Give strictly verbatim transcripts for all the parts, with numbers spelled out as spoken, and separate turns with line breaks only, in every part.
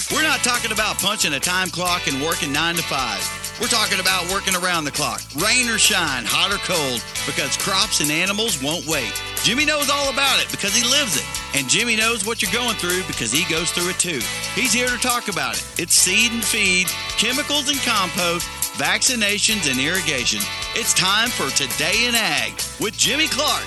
We're not talking about punching a time clock and working nine to five. We're talking about working around the clock, rain or shine, hot or cold, because crops and animals won't wait. Jimmy knows all about it because he lives it. And Jimmy knows what you're going through because he goes through it too. He's here to talk about it. It's seed and feed, chemicals and compost, vaccinations and irrigation. It's time for Today in Ag with Jimmy Clark.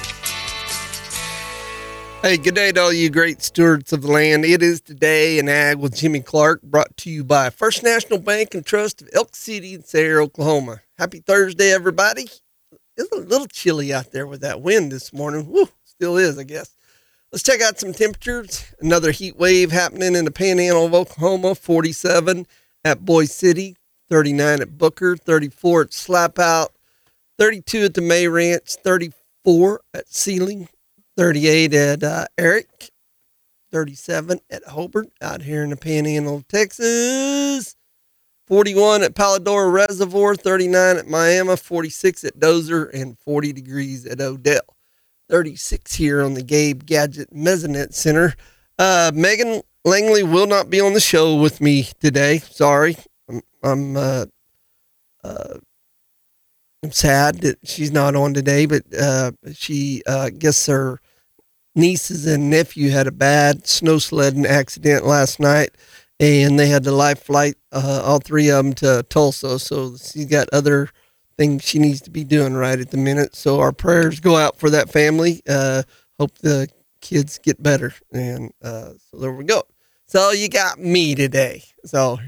Hey, good day to all you great stewards of the land. It is Today in Ag with Jimmy Clark, brought to you by First National Bank and Trust of Elk City and Sayre, Oklahoma. Happy Thursday, everybody. It's a little chilly out there with that wind this morning. Woo, still is, I guess. Let's check out some temperatures. Another heat wave happening in the Panhandle of Oklahoma, forty-seven at Boise City, thirty-nine at Booker, thirty-four at Slapout, thirty-two at the May Ranch, thirty-four at Sealing, thirty-eight at uh, Eric, thirty-seven at Hobart out here in the Panhandle of Texas, forty-one at Palladora Reservoir, thirty-nine at Miami, forty-six at Dozer, and forty degrees at Odell. thirty-six here on the Gabe Gadget Mesonet Center. Uh, Megan Langley will not be on the show with me today. Sorry. I'm, I'm, uh, uh, I'm sad that she's not on today, but uh, she, uh, guess her nieces and nephew had a bad snow sledding accident last night, and they had to life flight uh, all three of them to Tulsa. So she's got other things she needs to be doing right at the minute. So our prayers go out for that family. Uh, hope the kids get better. And uh, so there we go. So you got me today. So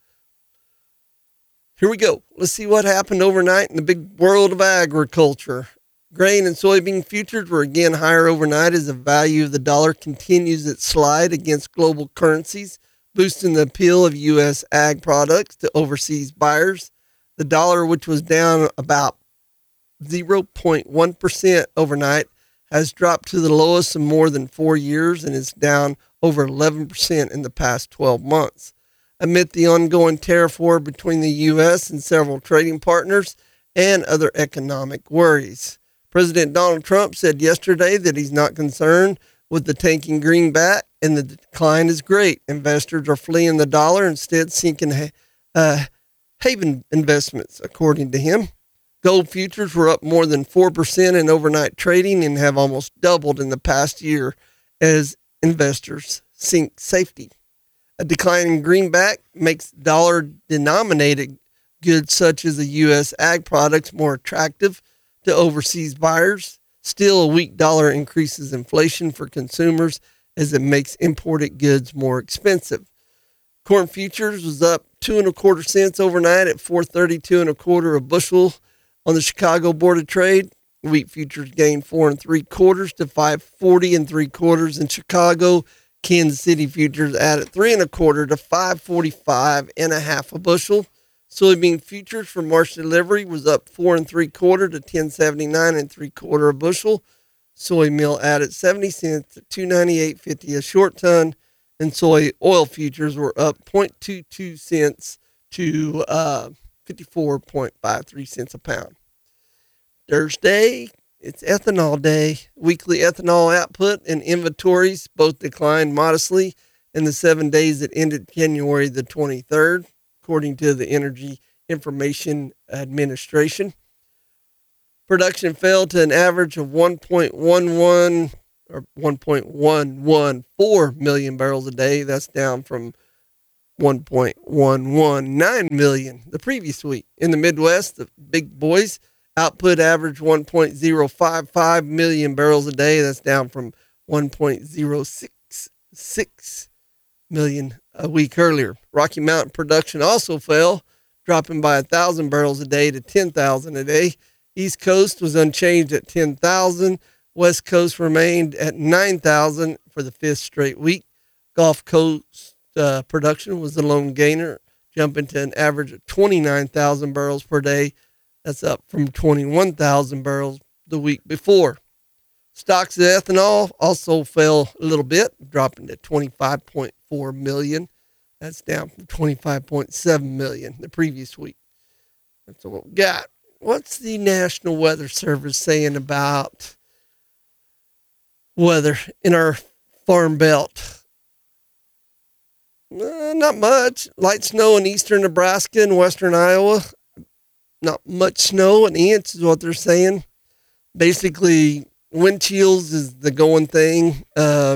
here we go. Let's see what happened overnight in the big world of agriculture. Grain and soybean futures were again higher overnight as the value of the dollar continues its slide against global currencies, boosting the appeal of U S ag products to overseas buyers. The dollar, which was down about zero point one percent overnight, has dropped to the lowest in more than four years and is down over eleven percent in the past twelve months. Amid the ongoing tariff war between the U S and several trading partners and other economic worries. President Donald Trump said yesterday that he's not concerned with the tanking greenback and the decline is great. Investors are fleeing the dollar, instead seeking uh, haven investments, according to him. Gold futures were up more than four percent in overnight trading and have almost doubled in the past year as investors seek safety. A decline in greenback makes dollar-denominated goods such as the U S ag products more attractive to overseas buyers. Still, a weak dollar increases inflation for consumers as it makes imported goods more expensive. Corn futures was up two and a quarter cents overnight at four thirty-two and a quarter a bushel on the Chicago Board of Trade. Wheat futures gained four and three quarters to five forty and three quarters in Chicago. Kansas City futures added three and a quarter to five forty-five and a half a bushel. Soybean futures for March delivery was up four and three quarter to ten seventy-nine and three quarter a bushel. Soy meal added seventy cents to two ninety-eight fifty a short ton, and soy oil futures were up zero point two two cents to uh, fifty-four point five three cents a pound. Thursday, it's ethanol day. Weekly ethanol output and inventories both declined modestly in the seven days that ended January the twenty-third. According to the Energy Information Administration. Production fell to an average of one point one one or one point one one four million barrels a day. That's down from one point one one nine million the previous week. In the Midwest, the big boys output averaged one point zero five five million barrels a day. That's down from one point zero six six million a week earlier. Rocky Mountain production also fell, dropping by one thousand barrels a day to ten thousand a day. East Coast was unchanged at ten thousand. West Coast remained at nine thousand for the fifth straight week. Gulf Coast uh, production was the lone gainer, jumping to an average of twenty-nine thousand barrels per day. That's up from twenty-one thousand barrels the week before. Stocks of ethanol also fell a little bit, dropping to twenty-five point four million. That's down from twenty-five point seven million the previous week. That's what we got. What's the National Weather Service saying about weather in our farm belt? Uh, not much. Light snow in eastern Nebraska and western Iowa. Not much snow, an inch is what they're saying. Basically, wind chills is the going thing. Uh,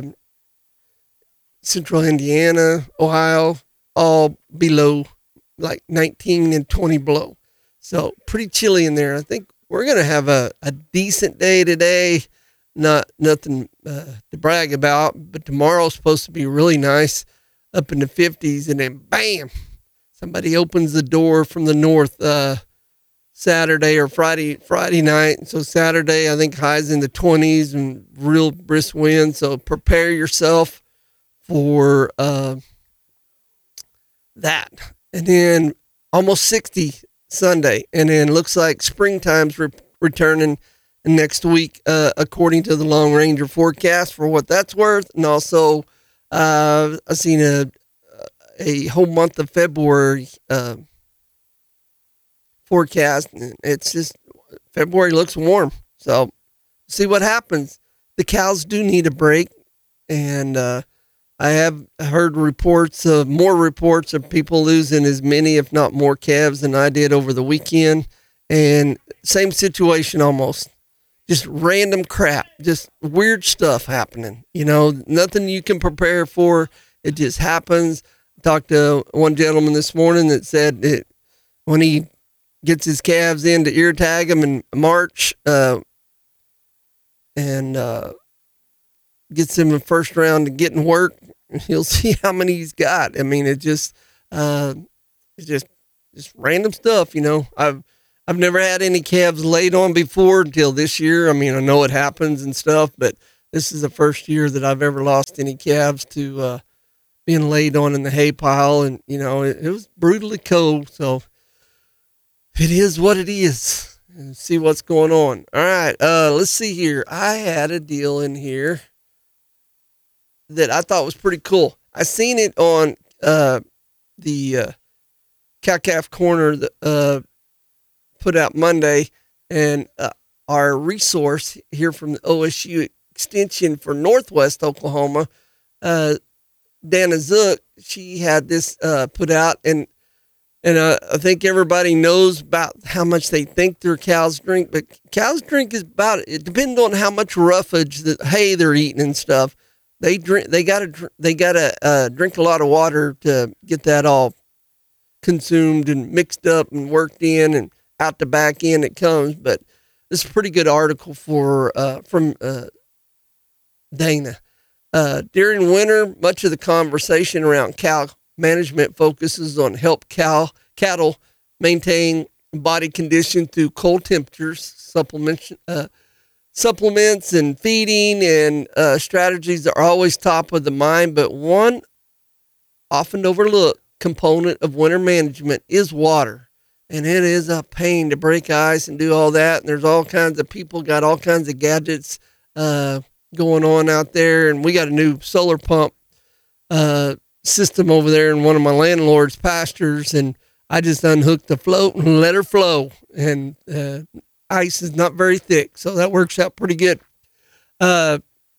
central Indiana, Ohio, all below like nineteen and twenty below. So pretty chilly in there. I think we're going to have a, a decent day today. Not nothing uh, to brag about, but tomorrow's supposed to be really nice, up in the fifties, and then bam, somebody opens the door from the north uh, Saturday or Friday Friday night. So Saturday, I think highs in the twenties and real brisk wind. So prepare yourself for uh, that. And then almost sixty Sunday, and then looks like springtime's re- returning next week, uh, according to the Long Ranger forecast, for what that's worth. And also, uh, I've seen a a whole month of February uh, forecast. It's just February looks warm, so see what happens. The cows do need a break, and uh, I have heard reports of more reports of people losing as many, if not more, calves than I did over the weekend. And same situation almost. Just random crap, just weird stuff happening. You know, nothing you can prepare for. It just happens. I talked to one gentleman this morning that said that when he gets his calves in to ear tag them in March, uh, and uh, gets him in first round to getting work, he'll see how many he's got. I mean, it just, uh, it's just, just random stuff. You know, I've, I've never had any calves laid on before until this year. I mean, I know it happens and stuff, but this is the first year that I've ever lost any calves to uh, being laid on in the hay pile. And, you know, it, it was brutally cold. So it is what it is. And see what's going on. All right. Uh, let's see here. I had a deal in here that I thought was pretty cool. I seen it on uh, the uh, Cow-Calf Corner, the, uh, put out Monday, and uh, our resource here from the O S U Extension for Northwest Oklahoma, uh, Dana Zook, she had this uh, put out, and and uh, I think everybody knows about how much they think their cows drink, but cows drink is about it depends on how much roughage, the hay they're eating and stuff. They drink. They gotta. They gotta uh, drink a lot of water to get that all consumed and mixed up and worked in and out the back end it comes. But this is a pretty good article for uh, from uh, Dana. Uh, during winter, much of the conversation around cow management focuses on help cow cattle maintain body condition through cold temperatures, supplements, uh, supplements and feeding, and uh, strategies are always top of the mind. But one often overlooked component of winter management is water. And it is a pain to break ice and do all that. And there's all kinds of people got all kinds of gadgets uh, going on out there. And we got a new solar pump uh, system over there in one of my landlord's pastures. And I just unhooked the float and let her flow. And uh, ice is not very thick, so that works out pretty good. Uh,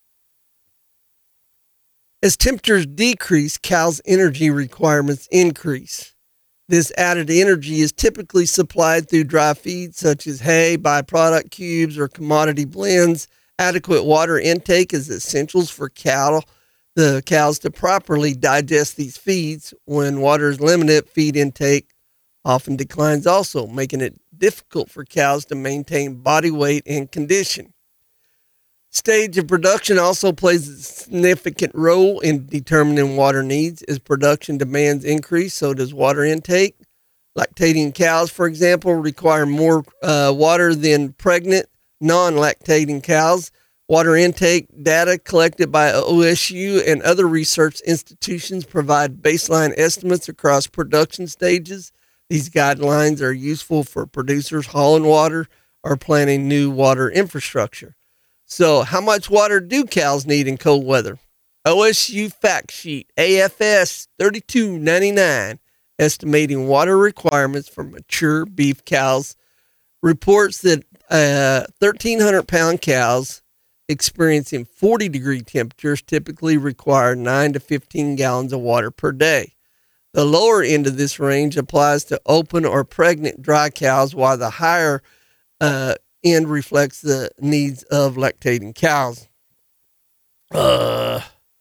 as temperatures decrease, cows' energy requirements increase. This added energy is typically supplied through dry feeds such as hay, byproduct cubes, or commodity blends. Adequate water intake is essential for cattle, the cows to properly digest these feeds. When water is limited, feed intake often declines also, making it difficult for cows to maintain body weight and condition. Stage of production also plays a significant role in determining water needs. As production demands increase, so does water intake. Lactating cows, for example, require more uh, water than pregnant, non-lactating cows. Water intake data collected by O S U and other research institutions provide baseline estimates across production stages. These guidelines are useful for producers hauling water or planning new water infrastructure. So how much water do cows need in cold weather? O S U fact sheet A F S thirty-two ninety-nine, estimating water requirements for mature beef cows, reports that uh, thirteen hundred pound cows experiencing forty degree temperatures typically require nine to fifteen gallons of water per day. The lower end of this range applies to open or pregnant dry cows, while the higher uh, end reflects the needs of lactating cows. Uh,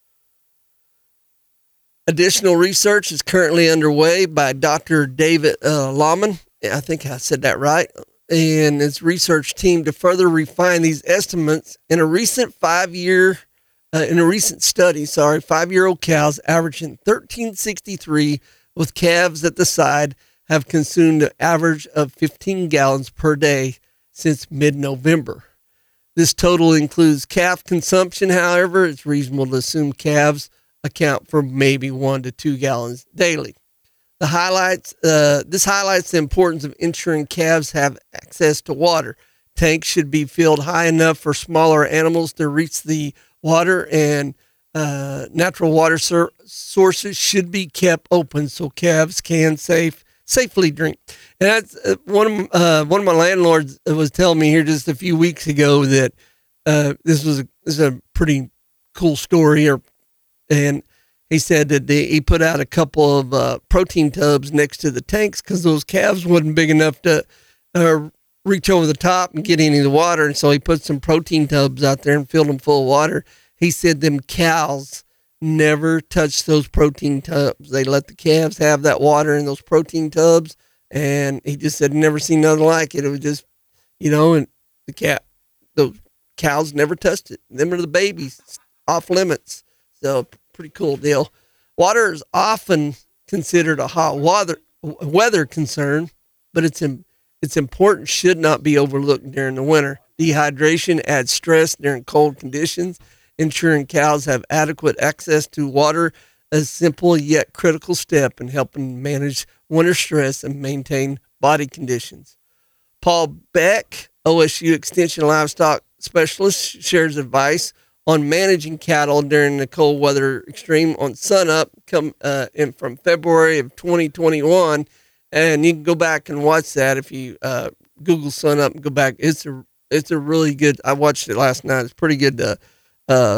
additional research is currently underway by Doctor David uh, Lahman. I think I said that right. And his research team to further refine these estimates. In a recent five-year, uh, in a recent study, sorry, five-year-old cows averaging thirteen sixty-three with calves at the side have consumed an average of fifteen gallons per day since mid-November. This total includes calf consumption. However, it's reasonable to assume calves account for maybe one to two gallons daily. The highlights. Uh, this highlights the importance of ensuring calves have access to water. Tanks should be filled high enough for smaller animals to reach the water, and uh, natural water sur- sources should be kept open so calves can safe safely drink. And that's uh, one of uh, one of my landlords was telling me here just a few weeks ago that uh, this was a, this is a pretty cool story, or and. He said that they, he put out a couple of uh, protein tubs next to the tanks because those calves wasn't big enough to uh, reach over the top and get any of the water. And so he put some protein tubs out there and filled them full of water. He said them cows never touched those protein tubs. They let the calves have that water in those protein tubs. And he just said, never seen nothing like it. It was just, you know, and the cat, those cows never touched it. Them are the babies, off limits. So, pretty cool deal. Water is often considered a hot water, weather concern, but it's it's important, should not be overlooked during the winter. Dehydration adds stress during cold conditions. Ensuring cows have adequate access to water is a simple yet critical step in helping manage winter stress and maintain body conditions. Paul Beck, O S U Extension Livestock Specialist, shares advice on managing cattle during the cold weather extreme on Sunup come uh, in from February of twenty twenty-one. And you can go back and watch that if you uh, Google Sunup and go back. It's a it's a really good, I watched it last night. It's a pretty good uh, uh,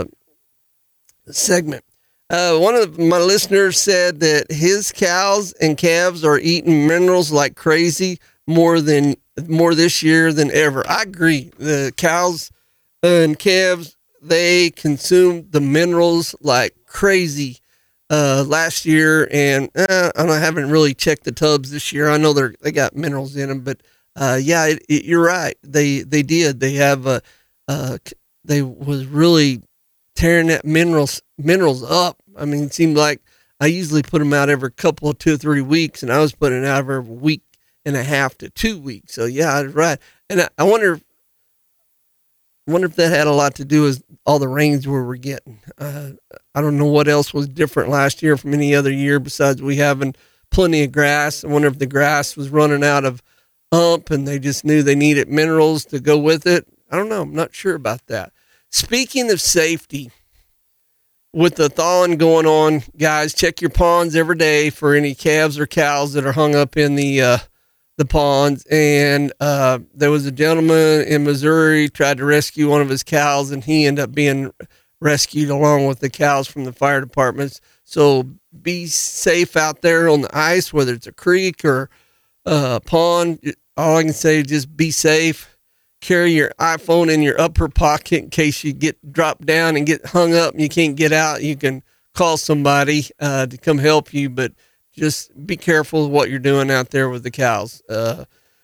segment. Uh, one of my listeners said that his cows and calves are eating minerals like crazy more than more this year than ever. I agree. The cows and calves, they consumed the minerals like crazy uh, last year, and uh, I haven't really checked the tubs this year. I know they're they got minerals in them, but uh, yeah, it, it, you're right. They they did. They have uh, uh, they was really tearing that minerals minerals up. I mean, it seemed like I usually put them out every couple of two or three weeks, and I was putting it out every week and a half to two weeks. So yeah, I was right. And I, I wonder. I wonder if that had a lot to do with all the rains we were getting. Uh, I don't know what else was different last year from any other year besides we having plenty of grass. I wonder if the grass was running out of ump and they just knew they needed minerals to go with it. I don't know. I'm not sure about that. Speaking of safety, with the thawing going on, guys, check your ponds every day for any calves or cows that are hung up in the uh, the ponds. And uh, there was a gentleman in Missouri tried to rescue one of his cows, and he ended up being rescued along with the cows from the fire departments. So be safe out there on the ice, whether it's a creek or a pond. All I can say is just be safe. Carry your iPhone in your upper pocket in case you get dropped down and get hung up and you can't get out. You can call somebody uh, to come help you, but just be careful of what you're doing out there with the cows. Uh,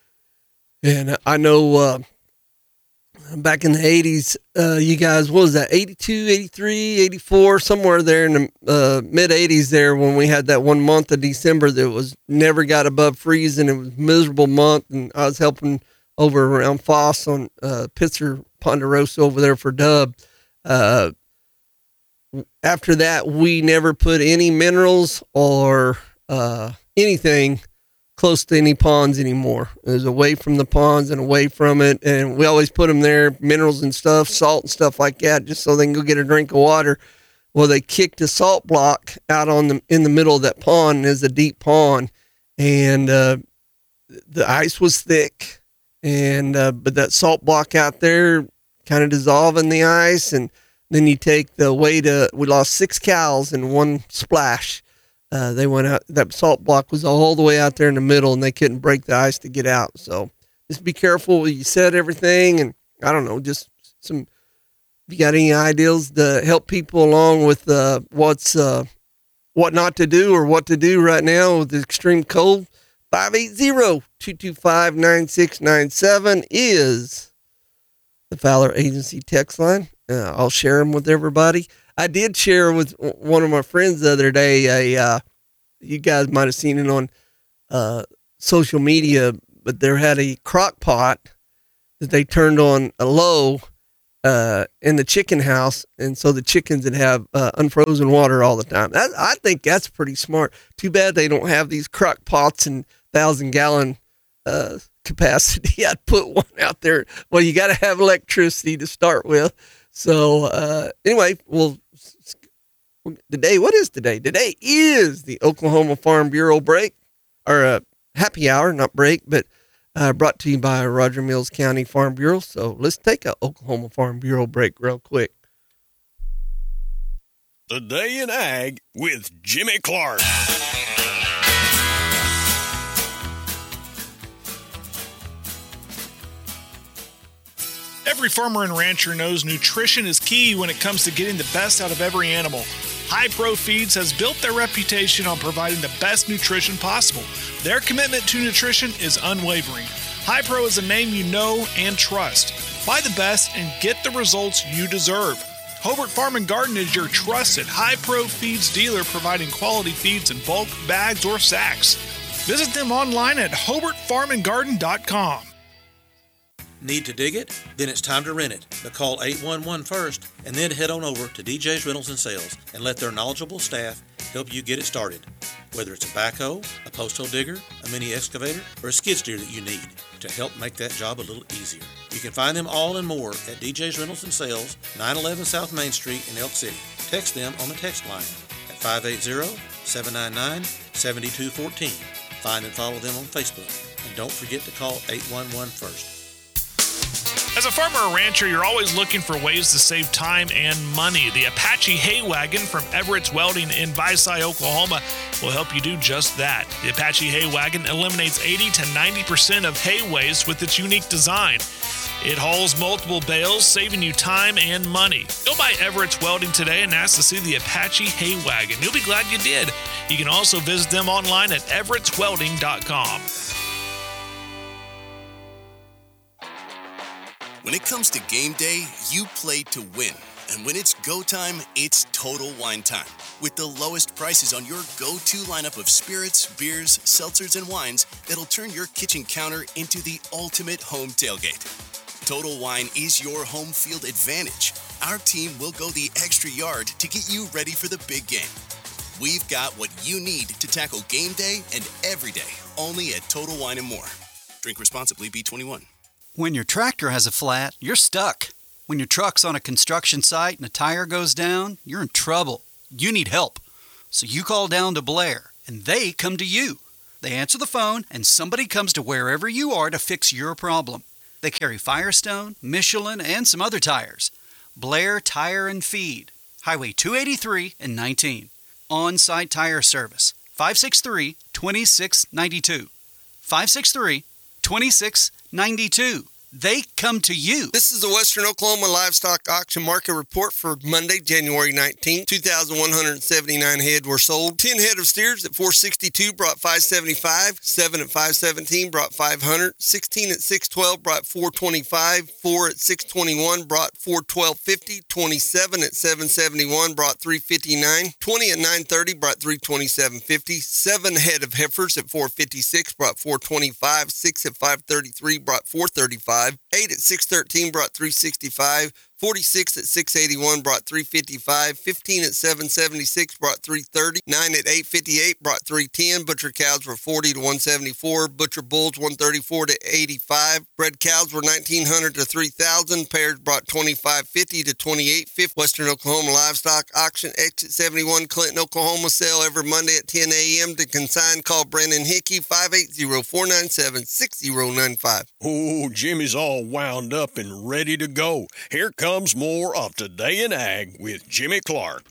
and I know uh, back in the eighties, uh, you guys, what was that, eighty-two, eighty-three, eighty-four, somewhere there in the uh, mid-eighties there when we had that one month of December that was never got above freezing. It was a miserable month, and I was helping over around Foss on uh, Pitzer Ponderosa over there for Dub. Uh, after that, we never put any minerals or uh, anything close to any ponds anymore. It was away from the ponds and away from it. And we always put them there, minerals and stuff, salt and stuff like that, just so they can go get a drink of water. Well, they kicked a salt block out on the, in the middle of that pond. And it's a deep pond, and uh, the ice was thick. And, uh, but that salt block out there kind of dissolve in the ice, and then you take the weight of, we lost six cows in one splash. Uh, they went out, that salt block was all the way out there in the middle, and they couldn't break the ice to get out. So just be careful. You set everything, and I don't know, just some, if you got any ideas to help people along with uh, what's, uh, what not to do or what to do right now with the extreme cold, five eight zero, two two five, nine six nine seven is the Fowler Agency text line. Uh, I'll share them with everybody. I did share with one of my friends the other day, a, uh, you guys might have seen it on uh, social media, but there had a crock pot that they turned on a low uh, in the chicken house. And so the chickens would have uh, unfrozen water all the time. That, I think that's pretty smart. Too bad they don't have these crock pots and thousand gallon uh, capacity. I'd put one out there. Well, you got to have electricity to start with. So uh, anyway, well, today, what is today? Today is the Oklahoma Farm Bureau break, or uh, happy hour, not break, but uh, brought to you by Roger Mills County Farm Bureau. So let's take a Oklahoma Farm Bureau break real quick.
The Day in Ag with Jimmy Clark.
Every farmer and rancher knows nutrition is key when it comes to getting the best out of every animal. High Pro Feeds has built their reputation on providing the best nutrition possible. Their commitment to nutrition is unwavering. High Pro is a name you know and trust. Buy the best and get the results you deserve. Hobart Farm and Garden is your trusted High Pro Feeds dealer, providing quality feeds in bulk, bags, or sacks. Visit them online at hobart farm and garden dot com.
Need to dig it? Then it's time to rent it. But call eight one one first and then head on over to D J's Rentals and Sales and let their knowledgeable staff help you get it started. Whether it's a backhoe, a post hole digger, a mini excavator, or a skid steer that you need to help make that job a little easier. You can find them all and more at D J's Rentals and Sales, nine eleven South Main Street in Elk City. Text them on the text line at five eight zero, seven nine nine, seven two one four. Find and follow them on Facebook. And don't forget to call eight one one first.
As a farmer or rancher, you're always looking for ways to save time and money. The Apache Hay Wagon from Everett's Welding in Visay, Oklahoma will help you do just that. The Apache Hay Wagon eliminates eighty to ninety percent of hay waste with its unique design. It hauls multiple bales, saving you time and money. Go by Everett's Welding today and ask to see the Apache Hay Wagon. You'll be glad you did. You can also visit them online at everetts welding dot com.
When it comes to game day, you play to win. And when it's go time, it's Total Wine time. With the lowest prices on your go-to lineup of spirits, beers, seltzers, and wines that'll turn your kitchen counter into the ultimate home tailgate. Total Wine is your home field advantage. Our team will go the extra yard to get you ready for the big game. We've got what you need to tackle game day and every day, only at Total Wine and More. Drink responsibly, B twenty-one.
When your tractor has a flat, you're stuck. When your truck's on a construction site and a tire goes down, you're in trouble. You need help. So you call down to Blair, and they come to you. They answer the phone, and somebody comes to wherever you are to fix your problem. They carry Firestone, Michelin, and some other tires. Blair Tire and Feed, Highway two eighty-three and nineteen. On-site tire service, five six three, two six nine two. five six three, two six nine two. They come to you.
This is the Western Oklahoma Livestock Auction Market Report for Monday, January nineteenth. two thousand one hundred seventy-nine head were sold. ten head of steers at four sixty-two brought five seventy-five. seven at five seventeen brought five hundred. sixteen at six twelve brought four twenty-five. four at six twenty-one brought four twelve fifty. twenty-seven at seven seventy-one brought three fifty-nine. twenty at nine thirty brought three twenty-seven fifty. seven head of heifers at four fifty-six brought four twenty-five. six at five thirty-three brought four thirty-five. eight at six thirteen brought three sixty-five. forty-six at six eighty-one brought three fifty-five. fifteen at seven seventy-six brought three thirty. nine at eight fifty-eight brought three ten. Butcher cows were forty to one seventy-four. Butcher bulls one thirty-four to eighty-five. Bred cows were nineteen hundred to three thousand. Pairs brought twenty-five fifty to twenty-eight fifty. Western Oklahoma Livestock Auction, Exit seventy-one, Clinton, Oklahoma. Sale every Monday at ten a.m. To consign, call Brandon Hickey, five eight zero, four nine seven, six zero nine five.
Oh, Jimmy's all wound up and ready to go. Here comes more of Today in Ag with Jimmy Clark.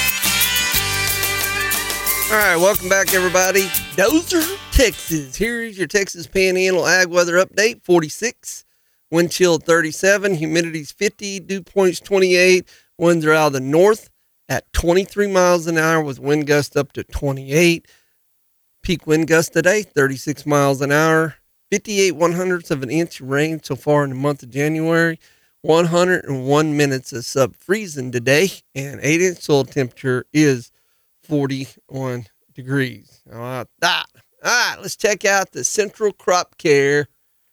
All right, welcome back, everybody. Dozer, Texas. Here's your Texas Panhandle Ag Weather Update. forty-six, wind chill thirty-seven, humidity's fifty, dew point's twenty-eight. Winds are out of the north at twenty-three miles an hour with wind gust up to twenty-eight. Peak wind gust today, thirty-six miles an hour. fifty-eight one hundredths of an inch of rain so far in the month of January. one hundred one minutes of sub-freezing today, and eight inch soil temperature is forty-one degrees. All right, that. All right, let's check out the Central Crop Care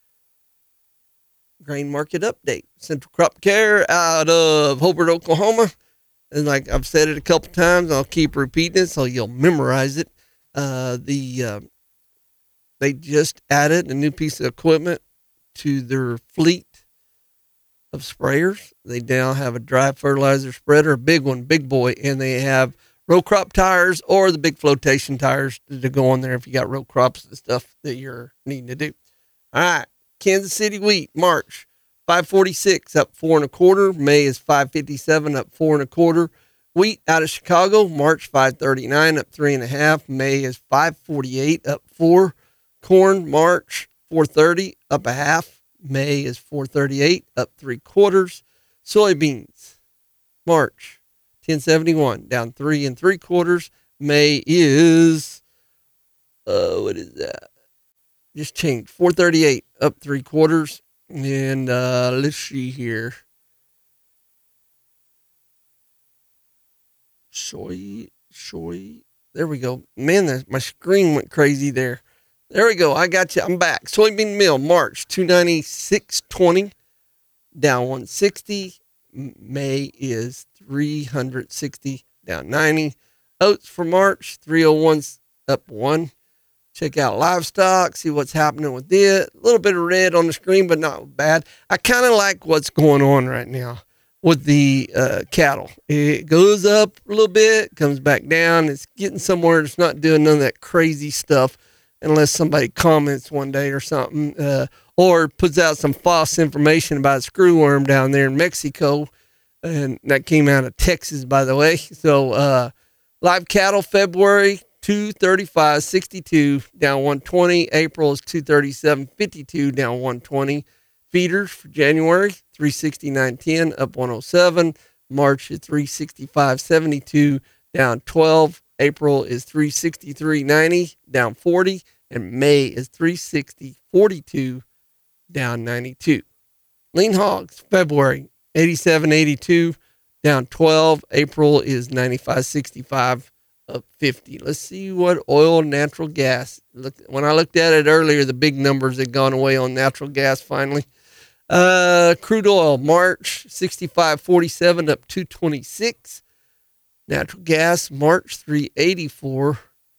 grain market update. Central Crop Care out of Hobart, Oklahoma. And like I've said it a couple times, I'll keep repeating it so you'll memorize it. Uh, the uh, they just added a new piece of equipment to their fleet of sprayers. They now have a dry fertilizer spreader, a big one, big boy, and they have row crop tires or the big flotation tires to go on there if you got row crops and stuff that you're needing to do. All right, Kansas City wheat, March, five forty-six, up four and a quarter. May is five fifty-seven, up four and a quarter. Wheat out of Chicago, March, five thirty-nine, up three and a half. May is five forty-eight, up four. Corn, March, four thirty, up a half. May is four thirty-eight, up three quarters. Soybeans, March, ten seventy-one, down three and three quarters. May is, uh, what is that? Just changed, four thirty-eight, up three quarters. And uh, let's see here. Soy, soy. There we go. Man, that, my screen went crazy there. There we go. I got you. I'm back. Soybean meal, March, two ninety-six twenty, down one sixty. May is three sixty, down ninety. Oats for March, three oh one, up one. Check out livestock, see what's happening with it. A little bit of red on the screen, but not bad. I kind of like what's going on right now with the uh, cattle. It goes up a little bit, comes back down. It's getting somewhere. It's not doing none of that crazy stuff unless somebody comments one day or something, uh, or puts out some false information about a screwworm down there in Mexico. And that came out of Texas, by the way. So uh, live cattle, February, two thirty-five sixty-two, down one twenty. April is two thirty-seven fifty-two, down one twenty. Feeders for January, three sixty-nine ten, up one oh seven. March is three sixty-five seventy-two, down twelve. April is three sixty-three ninety, down forty. And May is three sixty forty-two, down ninety-two. Lean hogs, February, eighty-seven eighty-two, down twelve. April is ninety-five sixty-five, up fifty. Let's see what oil, natural gas. Look, when I looked at it earlier, the big numbers had gone away on natural gas finally. Uh, crude oil, March, sixty-five forty-seven, up two twenty-six. Natural gas, March, three eighty-four,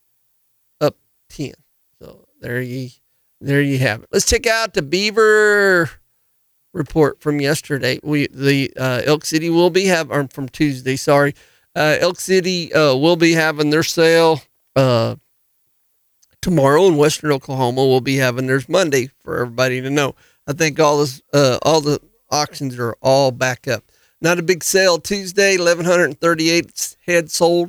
up ten. So there you, there you have it. Let's check out the beaver report from yesterday. We the uh, Elk City will be have or from Tuesday. Sorry, uh, Elk City uh, will be having their sale uh, tomorrow, and Western Oklahoma will be having theirs Monday for everybody to know. I think all this, uh, all the auctions are all back up. Not a big sale Tuesday. eleven thirty-eight head sold.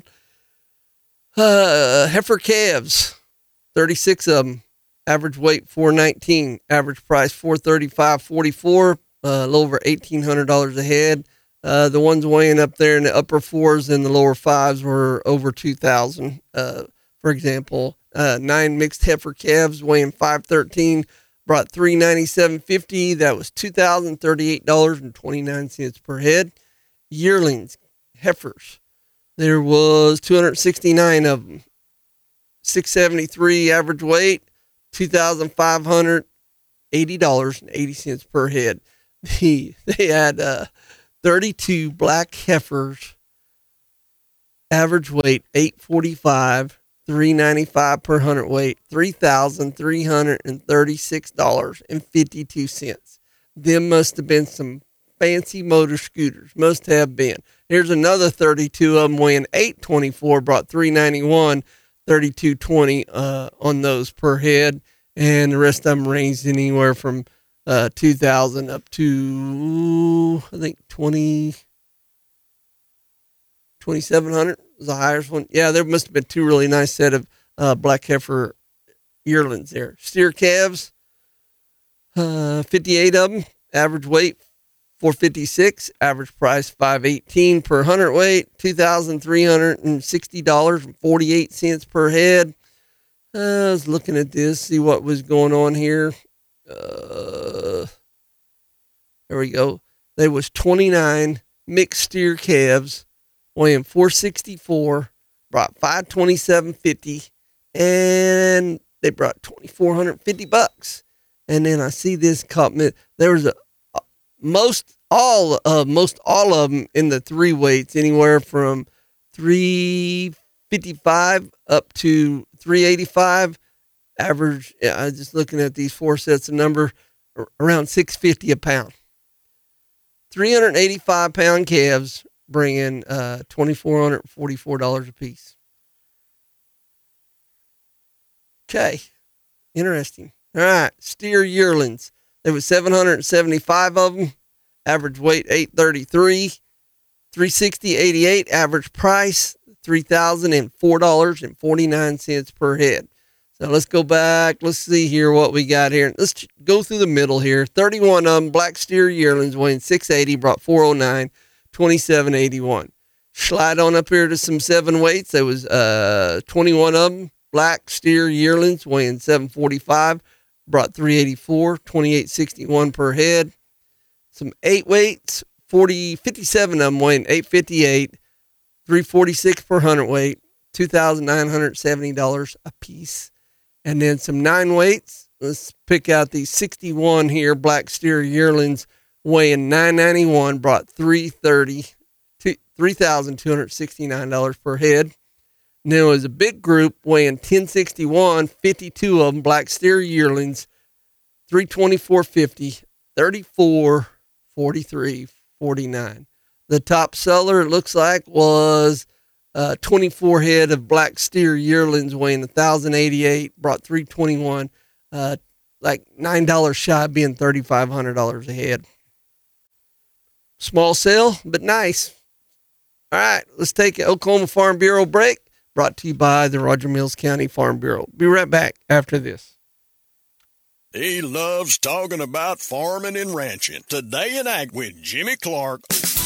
Uh, heifer calves, thirty-six of them. Average weight four nineteen. Average price four thirty-five forty-four. Uh, a little over eighteen hundred dollars a head. Uh, the ones weighing up there in the upper fours and the lower fives were over two thousand. Uh, for example, uh, nine mixed heifer calves weighing five thirteen brought three ninety-seven fifty. That was two thousand thirty-eight dollars and twenty-nine cents per head. Yearlings, heifers, there was two hundred sixty-nine of them. six seventy-three average weight, two thousand five hundred eighty dollars and eighty cents per head. The, they had uh, thirty-two black heifers, average weight eight forty-five, three ninety-five per hundredweight, three thousand three hundred thirty-six dollars and fifty-two cents. Them must have been some fancy motor scooters. Must have been. Here's another thirty-two of them weighing eight twenty-four, brought three ninety-one, thirty-two twenty uh, on those per head, and the rest of them ranged anywhere from uh, two thousand up to I think twenty. twenty-seven hundred was the highest one. Yeah, there must have been two really nice set of uh, black heifer yearlings there. Steer calves, uh, fifty-eight of them, average weight four fifty-six, average price five eighteen per hundredweight, two thousand three hundred sixty dollars and forty-eight cents per head. Uh, I was looking at this, see what was going on here. Uh, there we go. There was twenty-nine mixed steer calves, weighing four sixty-four, brought five twenty-seven fifty, and they brought twenty-four hundred fifty bucks. And then I see this comment. There was a most all of most all of them in the three weights, anywhere from three fifty-five up to three eighty-five. Average. Yeah, I was just looking at these four sets of number, around six fifty a pound. three hundred eighty-five pound calves, bringing uh, two thousand four hundred forty-four dollars a piece. Okay. Interesting. All right. Steer yearlings. There was seven hundred seventy-five of them. Average weight eight thirty-three. three sixty eighty-eight. Average price three thousand four dollars and forty-nine cents per head. So let's go back. Let's see here what we got here. Let's go through the middle here. thirty-one of them, black steer yearlings, weighing six eighty, brought four oh nine, twenty-seven eighty-one. Slide on up here to some seven weights. There was uh, twenty-one of them, black steer yearlings, weighing seven forty-five, brought three eighty-four, twenty-eight sixty-one per head. Some eight weights, forty, fifty-seven of them weighing eight fifty-eight, three forty-six per hundredweight, two thousand nine hundred seventy dollars a piece. And then some nine weights. Let's pick out these sixty-one here, black steer yearlings, weighing nine ninety-one, brought three thirty, three thousand two hundred sixty-nine dollars per head. And there was a big group weighing ten sixty-one, fifty-two of them, black steer yearlings, three twenty-four fifty, thirty-four forty-three forty-nine. The top seller, it looks like, was uh, twenty-four head of black steer yearlings weighing one thousand eighty-eight, brought three twenty-one, uh, like nine dollars shy of being thirty-five hundred dollars a head. Small sale, but nice. All right, let's take an Oklahoma Farm Bureau break, brought to you by the Roger Mills County Farm Bureau. Be right back after this.
He loves talking about farming and ranching. Today in Ag with Jimmy Clark.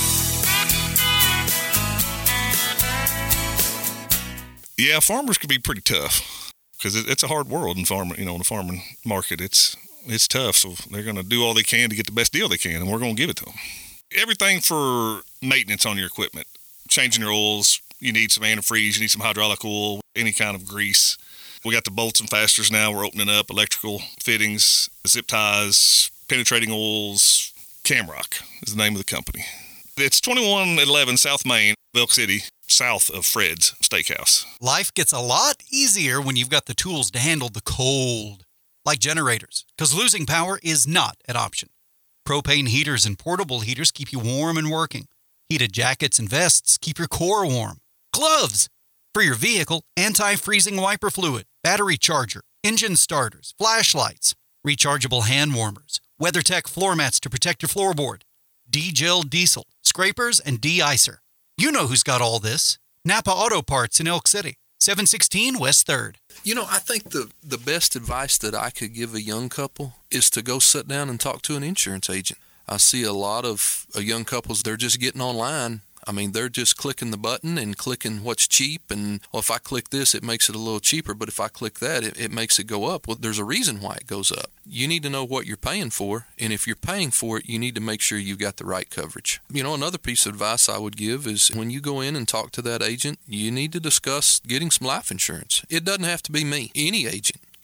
Yeah, farmers can be pretty tough because it, it's a hard world in farming. You know, in the farming market, it's it's tough. So they're going to do all they can to get the best deal they can, and we're going to give it to them. Everything for maintenance on your equipment, changing your oils. You need some antifreeze. You need some hydraulic oil, any kind of grease. We got the bolts and fasteners now. We're opening up electrical fittings, zip ties, penetrating oils. Camrock is the name of the company. It's twenty-one eleven South Main, Elk City, south of Fred's Steakhouse.
Life gets a lot easier when you've got the tools to handle the cold, like generators, because losing power is not an option. Propane heaters and portable heaters keep you warm and working. Heated jackets and vests keep your core warm. Gloves for your vehicle, anti-freezing wiper fluid, battery charger, engine starters, flashlights, rechargeable hand warmers, WeatherTech floor mats to protect your floorboard, D-Gel diesel, scrapers, and de-icer. You know who's got all this. Napa Auto Parts in Elk City, seven sixteen West third.
You know, I think the, the best advice that I could give a young couple is to go sit down and talk to an insurance agent. I see a lot of uh, young couples, they're just getting online. I mean, they're just clicking the button and clicking what's cheap. And well, if I click this, it makes it a little cheaper. But if I click that, it, it makes it go up. Well, there's a reason why it goes up. You need to know what you're paying for. And if you're paying for it, you need to make sure you've got the right coverage. You know, another piece of advice I would give is when you go in and talk to that agent, you need to discuss getting some life insurance. It doesn't have to be me. Any agent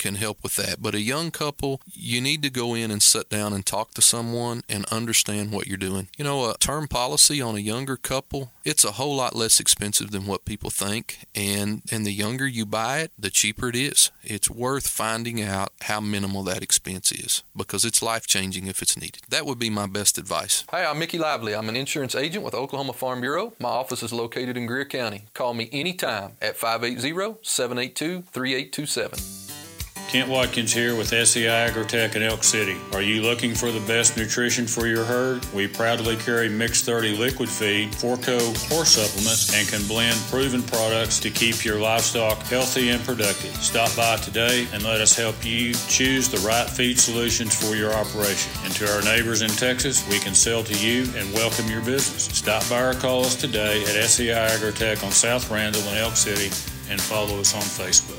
can help with that. But a young couple, you need to go in and sit down and talk to someone and understand what you're doing. You know, a term policy on a younger couple, it's a whole lot less expensive than what people think. And, and the younger you buy it, the cheaper it is. It's worth finding out how minimal that expense is, because it's life-changing if it's needed. That would be my best advice.
Hi, I'm Mickey Lively. I'm an insurance agent with Oklahoma Farm Bureau. My office is located in Greer County. Call me anytime at five eight zero, seven eight two, three eight two seven.
Kent Watkins here with S E I Agrotech in Elk City. Are you looking for the best nutrition for your herd? We proudly carry Mix thirty liquid feed, Forco horse supplements, and can blend proven products to keep your livestock healthy and productive. Stop by today and let us help you choose the right feed solutions for your operation. And to our neighbors in Texas, we can sell to you and welcome your business. Stop by or call us today at S E I Agrotech on South Randall in Elk City and follow us on Facebook.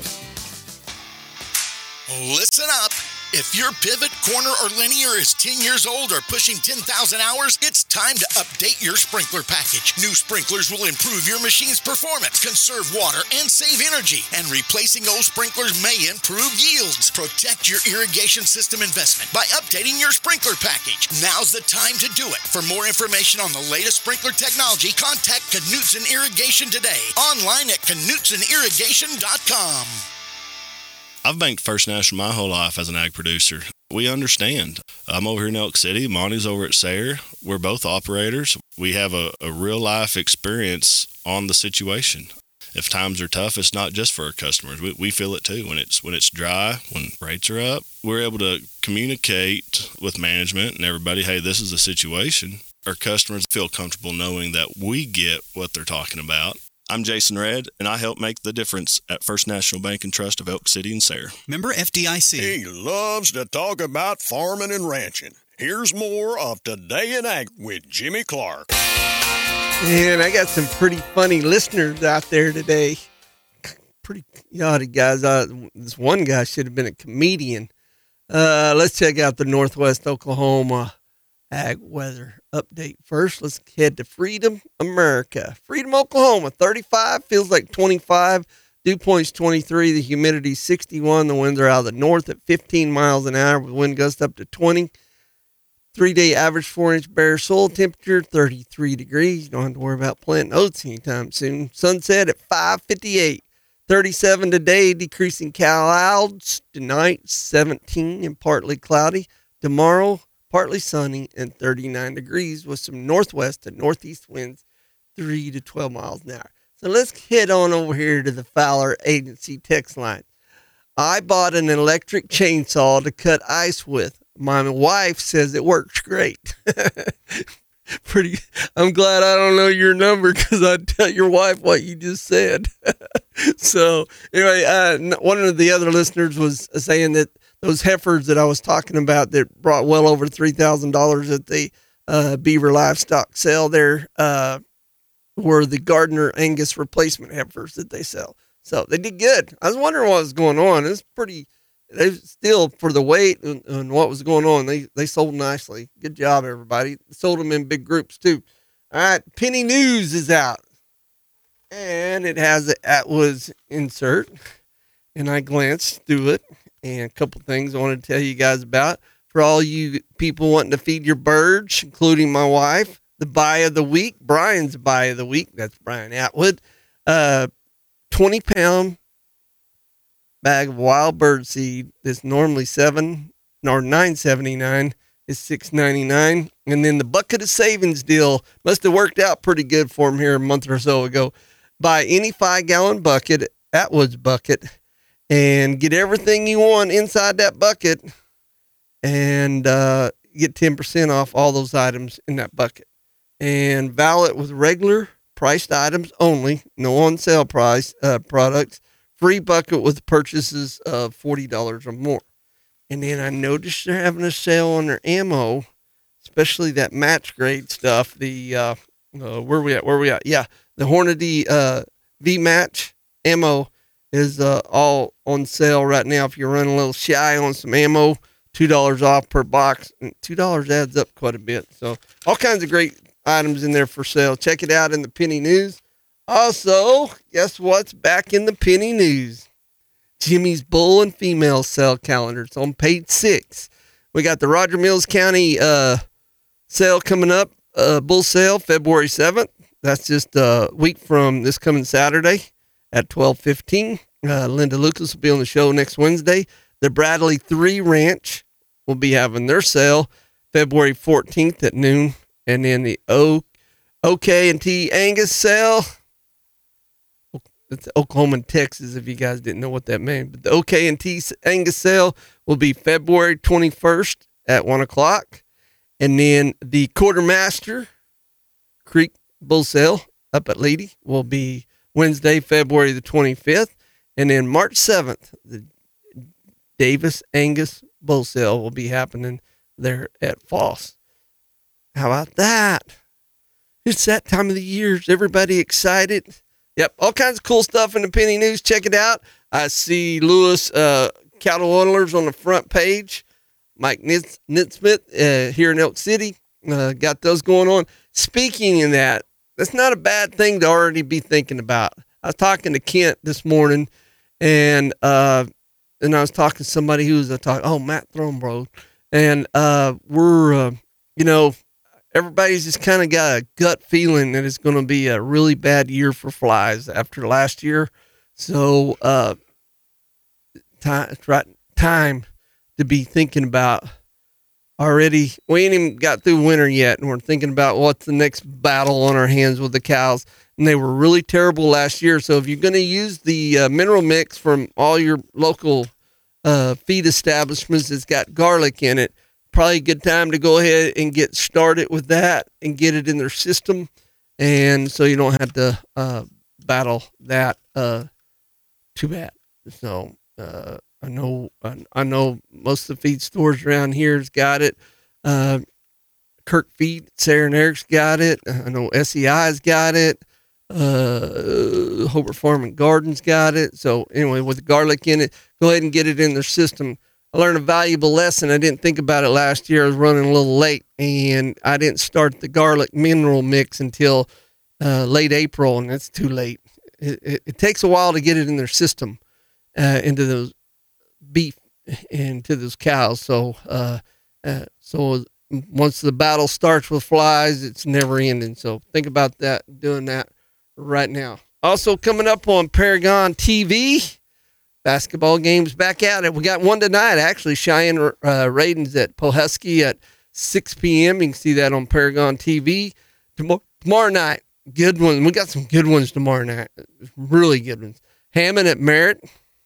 Listen up. If your pivot, corner, or linear is ten years old or pushing ten thousand hours, it's time to update your sprinkler package. New sprinklers will improve your machine's performance, conserve water, and save energy. And replacing old sprinklers may improve yields. Protect your irrigation system investment by updating your sprinkler package. Now's the time to do it. For more information on the latest sprinkler technology, contact Knutson Irrigation today. Online at knutson irrigation dot com.
I've banked First National my whole life as an ag producer. We understand. I'm over here in Elk City. Monty's over at Sayre. We're both operators. We have a, a real-life experience on the situation. If times are tough, it's not just for our customers. We, we feel it too. When it's when it's dry, when rates are up, we're able to communicate with management and everybody, hey, this is the situation. Our customers feel comfortable knowing that we get what they're talking about. I'm Jason Redd, and I help make the difference at First National Bank and Trust of Elk City and Sayre.
Member F D I C.
He loves to talk about farming and ranching. Here's more of Today in Ag with Jimmy Clark.
And I got some pretty funny listeners out there today. Pretty yachty guys. Uh, this one guy should have been a comedian. Uh, let's check out the Northwest Oklahoma ag weather update first. Let's head to Freedom, America. Freedom, Oklahoma, thirty-five, feels like twenty-five. Dew point's twenty-three, the humidity's sixty-one. The winds are out of the north at fifteen miles an hour with wind gusts up to twenty. Three-day average four-inch bare soil temperature, thirty-three degrees. You don't have to worry about planting oats anytime soon. Sunset at five fifty-eight. thirty-seven today, decreasing clouds. Tonight, seventeen and partly cloudy. Tomorrow, partly sunny and thirty-nine degrees with some northwest and northeast winds, three to twelve miles an hour. So let's head on over here to the Fowler Agency text line. I bought an electric chainsaw to cut ice with. My wife says it works great. Pretty. I'm glad I don't know your number because I'd tell your wife what you just said. So anyway, uh, one of the other listeners was saying that those heifers that I was talking about that brought well over three thousand dollars at the uh, Beaver Livestock sale there uh, were the Gardner Angus replacement heifers that they sell. So they did good. I was wondering what was going on. It's pretty, they still, for the weight and, and what was going on, they, they sold nicely. Good job, everybody. Sold them in big groups, too. All right, Penny News is out. And it has an Atwoods insert. And I glanced through it. And a couple things I want to tell you guys about. For all you people wanting to feed your birds, including my wife, the buy of the week, Brian's buy of the week, that's Brian Atwood, uh, twenty pound bag of wild bird seed that's normally seven or nine seventy-nine is six ninety-nine. And then the bucket of savings deal must have worked out pretty good for him here a month or so ago. Buy any five gallon bucket, Atwood's bucket, and get everything you want inside that bucket and uh, get ten percent off all those items in that bucket. And valid with regular priced items only, no on sale price uh, products, free bucket with purchases of forty dollars or more. And then I noticed they're having a sale on their ammo, especially that match grade stuff. The, uh, uh, where we at, where we at? Yeah, the Hornady uh, V-Match ammo is uh, all on sale right now. If you're running a little shy on some ammo, two dollars off per box. And two dollars adds up quite a bit. So all kinds of great items in there for sale. Check it out in the Penny News. Also, guess what's back in the Penny News? Jimmy's bull and female sale calendar. It's on page six. We got the Roger Mills County uh, sale coming up, uh, bull sale, February seventh. That's just a week from this coming Saturday at twelve fifteen. Uh, Linda Lucas will be on the show next Wednesday. The Bradley three Ranch will be having their sale February fourteenth at noon. And then the O- OK and T Angus sale, it's Oklahoma and Texas, if you guys didn't know what that meant. But the OK and T Angus sale will be February twenty-first at one o'clock. And then the Quartermaster Creek Bull Sale up at Leedy will be Wednesday, February the twenty-fifth. And then March seventh, the Davis Angus Bull Sale will be happening there at Foss. How about that? It's that time of the year. Is everybody excited? Yep, all kinds of cool stuff in the Penny News. Check it out. I see Lewis uh, Cattle Oilers on the front page. Mike Nitz- Nitzsmith uh, here in Elk City. Uh, got those going on. Speaking of that, that's not a bad thing to already be thinking about. I was talking to Kent this morning, and uh, and I was talking to somebody who was a talk. Oh, Matt Thrombro, and uh, we're uh, you know, everybody's just kind of got a gut feeling that it's going to be a really bad year for flies after last year. So, uh, time, right, time to be thinking about already. We ain't even got through winter yet, and we're thinking about what's the next battle on our hands with the cows. And they were really terrible last year. So if you're going to use the uh, mineral mix from all your local uh, feed establishments that's got garlic in it, probably a good time to go ahead and get started with that and get it in their system. And so you don't have to uh, battle that uh, too bad. So uh, I know I, I know most of the feed stores around here's got it. Uh, Kirk Feed, Sarah and Eric's got it. I know S E I's got it. Uh, Hobart Farm and Gardens got it. So anyway, with the garlic in it, go ahead and get it in their system. I learned a valuable lesson. I didn't think about it last year. I was running a little late, and I didn't start the garlic mineral mix until uh, late April, and it's too late. It, it, it takes a while to get it in their system, uh, into those beef, into those cows. So, uh, uh, so once the battle starts with flies, it's never ending. So think about that, doing that right now. Also coming up on Paragon T V, basketball games back at it. We got one tonight, actually. Cheyenne uh, Raidens at Pawhuskee at six p.m. You can see that on Paragon T V. Tomorrow, tomorrow night, good ones. We got some good ones tomorrow night. Really good ones. Hammond at Merritt.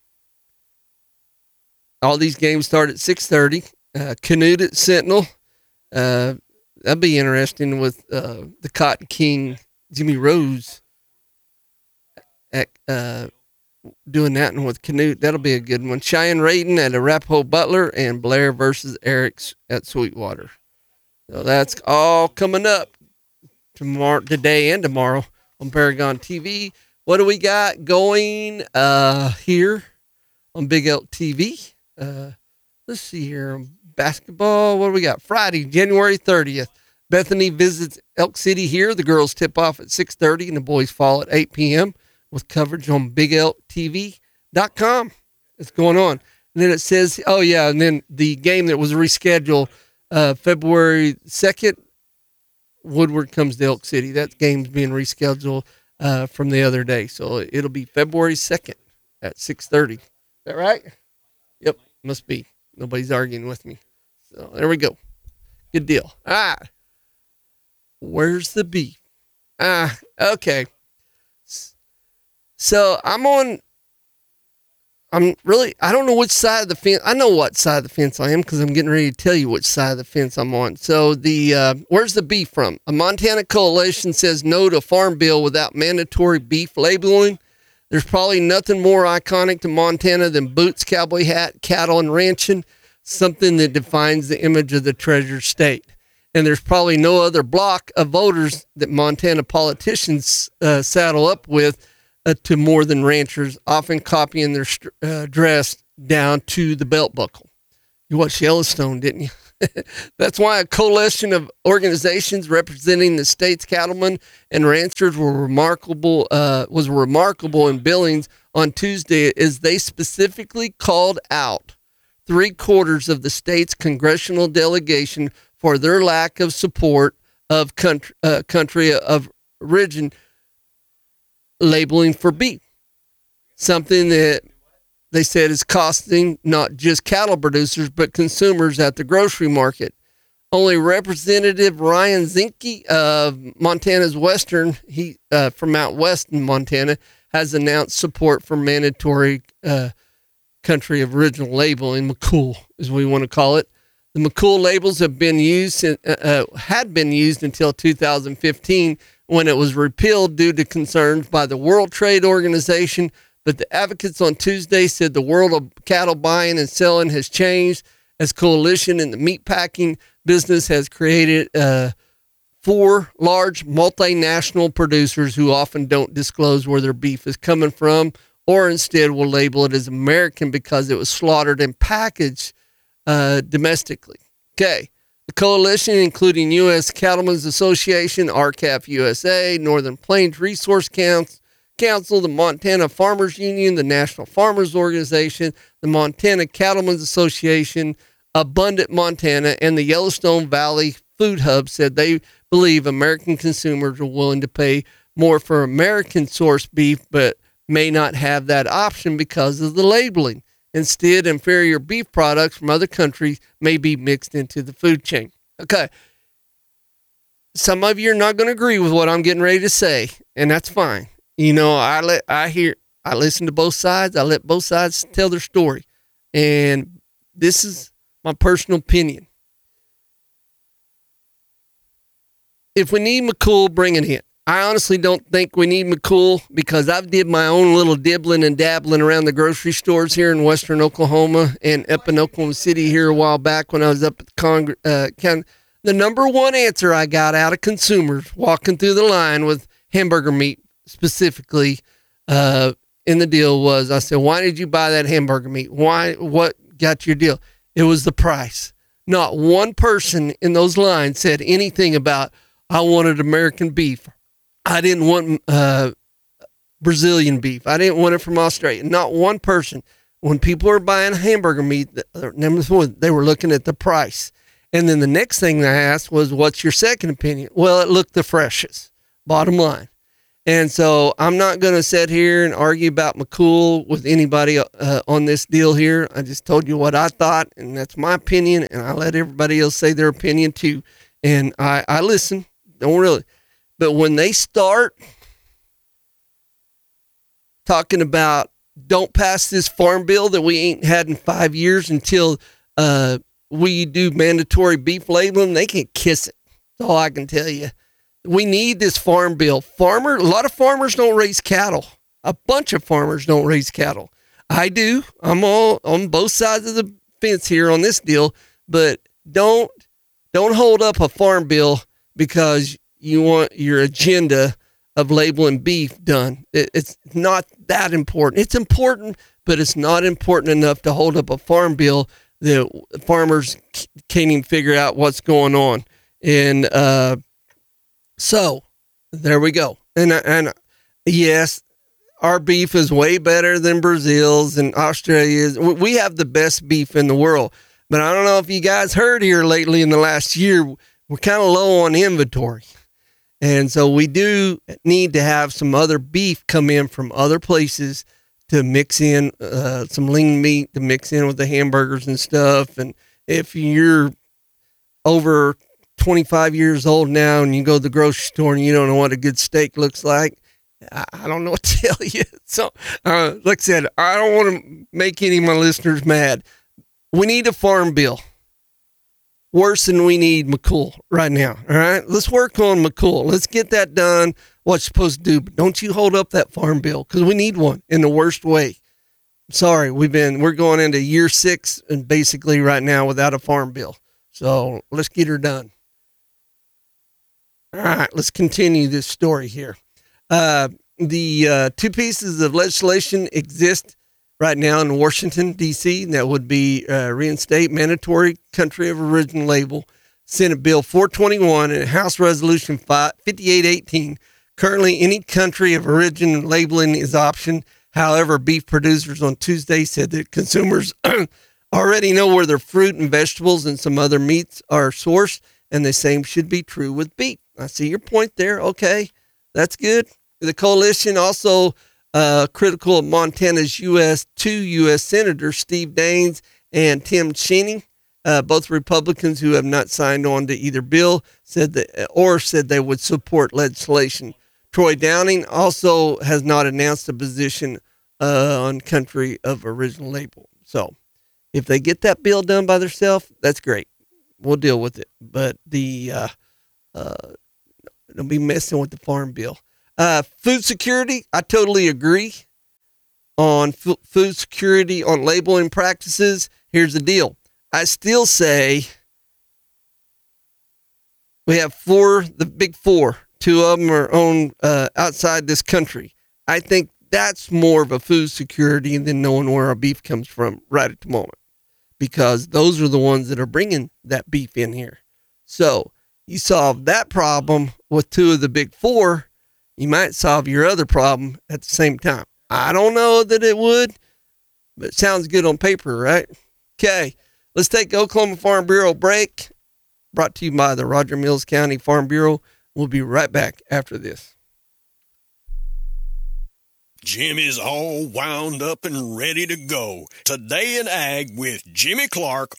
All these games start at six thirty. Uh, Canute at Sentinel. Uh, that'll be interesting with uh, the Cotton King, Jimmy Rose, at uh, doing that one with Canute. That'll be a good one. Cheyenne Raiden at Arapahoe Butler, and Blair versus Eric's at Sweetwater. So that's all coming up tomorrow, today and tomorrow on Paragon T V. What do we got going uh, here on Big Elk T V? Uh, let's see here. Basketball. What do we got? Friday, January thirtieth. Bethany visits Elk City here. The girls tip off at six thirty and the boys fall at eight p.m. with coverage on big elk t v dot com. It's going on. And then it says, oh, yeah, and then the game that was rescheduled uh, February second, Woodward comes to Elk City. That game's being rescheduled uh, from the other day. So it'll be February second at six thirty. Is that right? Yep, must be. Nobody's arguing with me. So there we go. Good deal. All right. Where's the beef? Ah, okay. So I'm on, I'm really, I don't know which side of the fence. I know what side of the fence I am because I'm getting ready to tell you which side of the fence I'm on. So the, uh, where's the beef from? A Montana coalition says no to farm bill without mandatory beef labeling. There's probably nothing more iconic to Montana than boots, cowboy hat, cattle, and ranching, something that defines the image of the treasure state. And there's probably no other block of voters that Montana politicians uh, saddle up with uh, to more than ranchers, often copying their uh, dress down to the belt buckle. You watched Yellowstone, didn't you? That's why a coalition of organizations representing the state's cattlemen and ranchers were remarkable. Uh, was remarkable in Billings on Tuesday as they specifically called out three quarters of the state's congressional delegation for their lack of support of country, uh, country of origin labeling for beef. Something that they said is costing not just cattle producers, but consumers at the grocery market. Only Representative Ryan Zinke of Montana's Western, he uh, from out west in Montana, has announced support for mandatory uh, country of original labeling, McCool, as we want to call it. The McCool labels have been used, uh, uh, had been used until two thousand fifteen when it was repealed due to concerns by the World Trade Organization. But the advocates on Tuesday said the world of cattle buying and selling has changed as coalition in the meatpacking business has created uh, four large multinational producers who often don't disclose where their beef is coming from, or instead will label it as American because it was slaughtered and packaged uh, domestically. Okay. The coalition, including U S Cattlemen's Association, R C A F U S A, Northern Plains Resource Council, Council, the Montana Farmers Union, the National Farmers Organization, the Montana Cattlemen's Association, Abundant Montana, and the Yellowstone Valley Food Hub said they believe American consumers are willing to pay more for American sourced beef, but may not have that option because of the labeling. Instead, inferior beef products from other countries may be mixed into the food chain. Okay. Some of you are not going to agree with what I'm getting ready to say, and that's fine. You know, I let I hear I listen to both sides. I let both sides tell their story. And this is my personal opinion. If we need McCool, bring it in. I honestly don't think we need McCool because I've did my own little dibbling and dabbling around the grocery stores here in western Oklahoma and up in Oklahoma City here a while back when I was up at the Congress. Uh, county. The number one answer I got out of consumers walking through the line with hamburger meat specifically uh, in the deal was, I said, why did you buy that hamburger meat? Why? What got your deal? It was the price. Not one person in those lines said anything about, I wanted American beef. I didn't want uh, Brazilian beef. I didn't want it from Australia. Not one person. When people were buying hamburger meat, they were looking at the price. And then the next thing I asked was, what's your second opinion? Well, it looked the freshest, bottom line. And so I'm not going to sit here and argue about McCool with anybody uh, on this deal here. I just told you what I thought, and that's my opinion, and I let everybody else say their opinion too. And I, I listen, don't really. But when they start talking about don't pass this farm bill that we ain't had in five years until uh, we do mandatory beef labeling, they can kiss it. That's all I can tell you. We need this farm bill. Farmer, a lot of farmers don't raise cattle. A bunch of farmers don't raise cattle. I do. I'm all on both sides of the fence here on this deal, but don't don't hold up a farm bill because you want your agenda of labeling beef done. It, it's not that important. It's important, but it's not important enough to hold up a farm bill that farmers can't even figure out what's going on. And uh So, there we go. And and yes, our beef is way better than Brazil's and Australia's. We have the best beef in the world. But I don't know if you guys heard here lately in the last year, we're kind of low on inventory. And so we do need to have some other beef come in from other places to mix in uh, some lean meat to mix in with the hamburgers and stuff. And if you're over twenty-five years old now and you go to the grocery store and you don't know what a good steak looks like, I, I don't know what to tell you. So, uh, like I said, I don't want to make any of my listeners mad. We need a farm bill. Worse than we need McCool right now. All right, let's work on McCool. Let's get that done. What's supposed to do? But don't you hold up that farm bill because we need one in the worst way. Sorry, we've been we're going into year six and basically right now without a farm bill. So let's get her done. All right, let's continue this story here. Uh, the uh, two pieces of legislation exist right now in Washington, D C That would be uh, reinstate mandatory country of origin label, Senate Bill four twenty-one, and House Resolution fifty-eight eighteen. Currently, any country of origin labeling is option However, beef producers on Tuesday said that consumers already know where their fruit and vegetables and some other meats are sourced, and the same should be true with beef. I see your point there. Okay, that's good. The coalition also uh, critical of Montana's U S two U S Senators, Steve Daines and Tim Cheney, uh, both Republicans who have not signed on to either bill, said that, or said they would support legislation. Troy Downing also has not announced a position uh, on country of original label. So if they get that bill done by themselves, that's great. We'll deal with it. But the uh, uh, don't be messing with the farm bill. Uh, food security, I totally agree on f- food security, on labeling practices. Here's the deal. I still say we have four, the big four. Two of them are owned uh, outside this country. I think that's more of a food security than knowing where our beef comes from right at the moment, because those are the ones that are bringing that beef in here. So you solve that problem with two of the big four, you might solve your other problem at the same time. I don't know that it would, but it sounds good on paper, right? Okay, let's take Oklahoma Farm Bureau break, brought to you by the Roger Mills County Farm Bureau. We'll be right back after this.
Jim is all wound up and ready to go. Today in Ag with Jimmy Clark.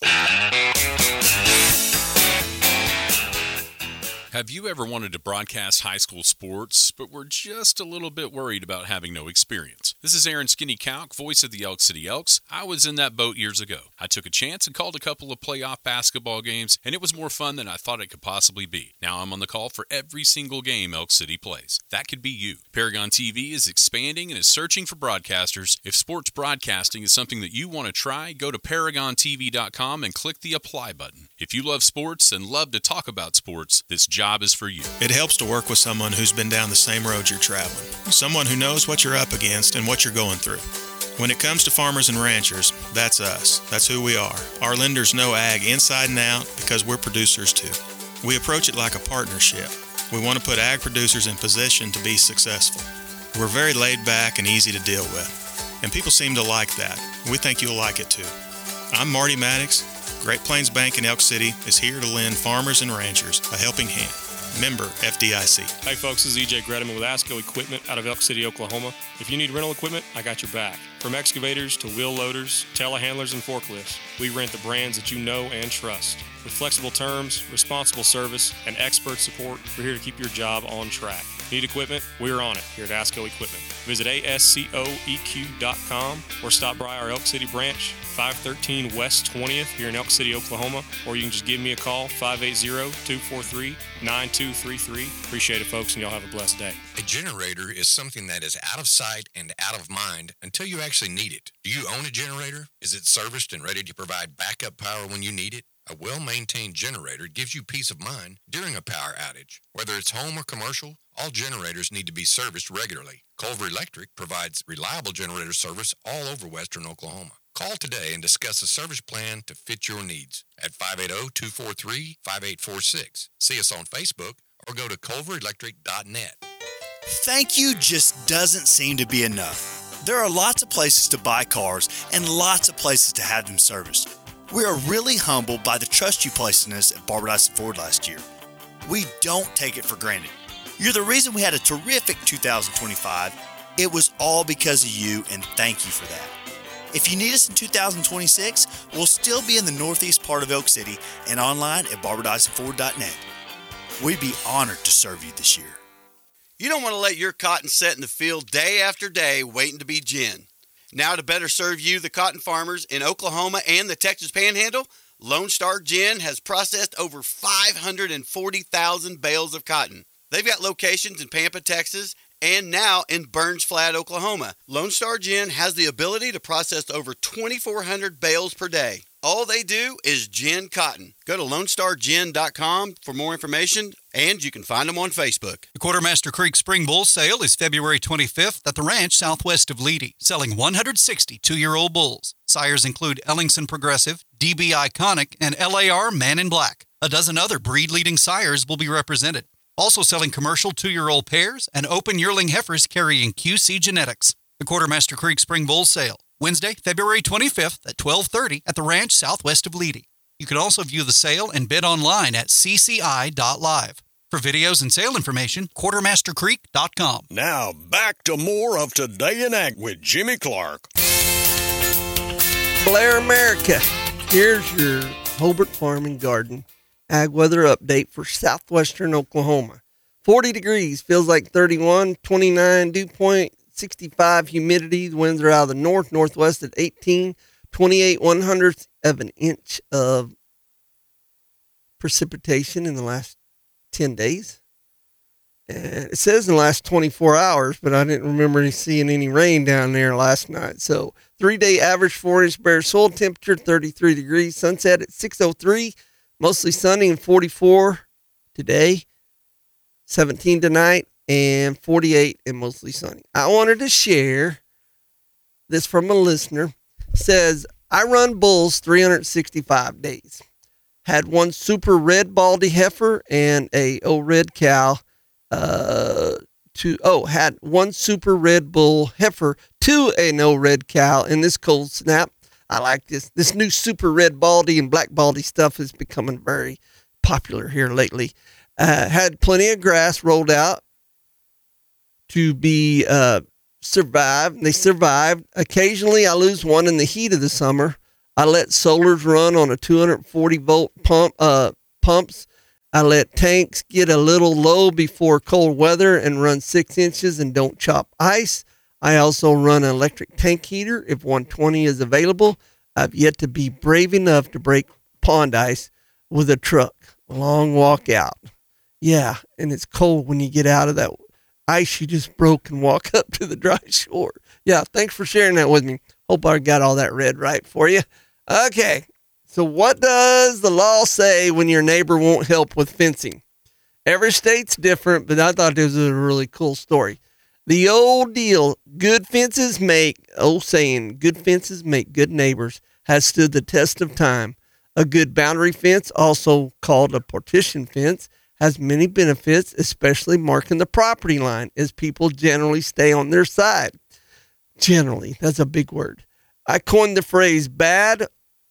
Have you ever wanted to broadcast high school sports, but were just a little bit worried about having no experience? This is Aaron Skinny Kalk, voice of the Elk City Elks. I was in that boat years ago. I took a chance and called a couple of playoff basketball games, and it was more fun than I thought it could possibly be. Now I'm on the call for every single game Elk City plays. That could be you. Paragon T V is expanding and is searching for broadcasters. If sports broadcasting is something that you want to try, go to paragon t v dot com and click the apply button. If you love sports and love to talk about sports, this job is for you.
It helps to work with someone who's been down the same road you're traveling, someone who knows what you're up against and what you're going through. When it comes to farmers and ranchers, that's us. That's who we are. Our lenders know ag inside and out because we're producers too. We approach it like a partnership. We want to put ag producers in position to be successful. We're very laid back and easy to deal with, and people seem to like that. We think you'll like it too. I'm Marty Maddox. Great Plains Bank in Elk City is here to lend farmers and ranchers a helping hand. Member F D I C.
Hi folks, this is E J Gredeman with ASCO Equipment out of Elk City, Oklahoma. If you need rental equipment, I got your back. From excavators to wheel loaders, telehandlers, and forklifts, we rent the brands that you know and trust. With flexible terms, responsible service, and expert support, we're here to keep your job on track. Need equipment? We're on it here at ASCO Equipment. Visit A S C O E Q dot com or stop by our Elk City branch, five thirteen West twentieth here in Elk City, Oklahoma, or you can just give me a call, five eight zero, two four three, nine two three three. Appreciate it, folks, and y'all have a blessed day.
A generator is something that is out of sight and out of mind until you actually need it. Do you own a generator? Is it serviced and ready to provide backup power when you need it? A well-maintained generator gives you peace of mind during a power outage. Whether it's home or commercial, all generators need to be serviced regularly. Culver Electric provides reliable generator service all over western Oklahoma. Call today and discuss a service plan to fit your needs at five eight zero, two four three, five eight four six. See us on Facebook or go to culver electric dot net.
Thank you just doesn't seem to be enough. There are lots of places to buy cars and lots of places to have them serviced. We are really humbled by the trust you placed in us at Barbara Dyson Ford last year. We don't take it for granted. You're the reason we had a terrific two thousand twenty-five. It was all because of you, and thank you for that. If you need us in two thousand twenty-six, we'll still be in the northeast part of Elk City and online at barbara dyson ford dot net. We'd be honored to serve you this year.
You don't want to let your cotton set in the field day after day waiting to be gin. Now to better serve you, the cotton farmers in Oklahoma and the Texas Panhandle, Lone Star Gin has processed over five hundred forty thousand bales of cotton. They've got locations in Pampa, Texas, and now in Burns Flat, Oklahoma. Lone Star Gin has the ability to process over twenty-four hundred bales per day. All they do is gin cotton. Go to lone star gin dot com for more information, and you can find them on Facebook.
The Quartermaster Creek Spring Bull Sale is February twenty-fifth at the ranch southwest of Leedy, selling one hundred sixty two-year-old bulls. Sires include Ellingson Progressive, D B Iconic, and L A R Man in Black. A dozen other breed-leading sires will be represented. Also selling commercial two-year-old pairs and open yearling heifers carrying Q C genetics. The The Quartermaster Creek Spring Bull Sale, Wednesday, February twenty-fifth at twelve thirty at the ranch southwest of Leedy. You can also view the sale and bid online at c c i dot live. For videos and sale information, quartermaster creek dot com.
Now back to more of Today in Ag with Jimmy Clark.
Blair, America. Here's your Hobart Farm and Garden ag weather update for southwestern Oklahoma. forty degrees, feels like thirty-one, twenty-nine, dew point, sixty-five humidity. The winds are out of the north, northwest at eighteen, twenty-eight, one hundredths of an inch of precipitation in the last ten days. And it says in the last twenty-four hours, but I didn't remember seeing any rain down there last night. So three-day average four-inch bare soil temperature, thirty-three degrees. Sunset at six oh three, mostly sunny and forty-four today, seventeen tonight, and forty-eight and mostly sunny. I wanted to share this from a listener. Says, I run bulls three hundred sixty-five days. Had one super red baldy heifer and a oh red cow. Uh, to oh, had one super red bull heifer to a no red cow in this cold snap. I like this. This new super red baldy and black baldy stuff is becoming very popular here lately. Uh, had plenty of grass rolled out to be uh, survived. They survived. Occasionally, I lose one in the heat of the summer. I let solars run on a two hundred forty volt pump uh, pumps. I let tanks get a little low before cold weather and run six inches and don't chop ice. I also run an electric tank heater if one twenty is available. I've yet to be brave enough to break pond ice with a truck. A long walk out. Yeah, and it's cold when you get out of that ice you just broke and walk up to the dry shore. Yeah, thanks for sharing that with me. Hope I got all that read right for you. Okay. So what does the law say when your neighbor won't help with fencing? Every state's different, but I thought this was a really cool story. The old deal, good fences make, old saying, good fences make good neighbors, has stood the test of time. A good boundary fence, also called a partition fence, has many benefits, especially marking the property line, as people generally stay on their side. Generally, that's a big word. I coined the phrase, bad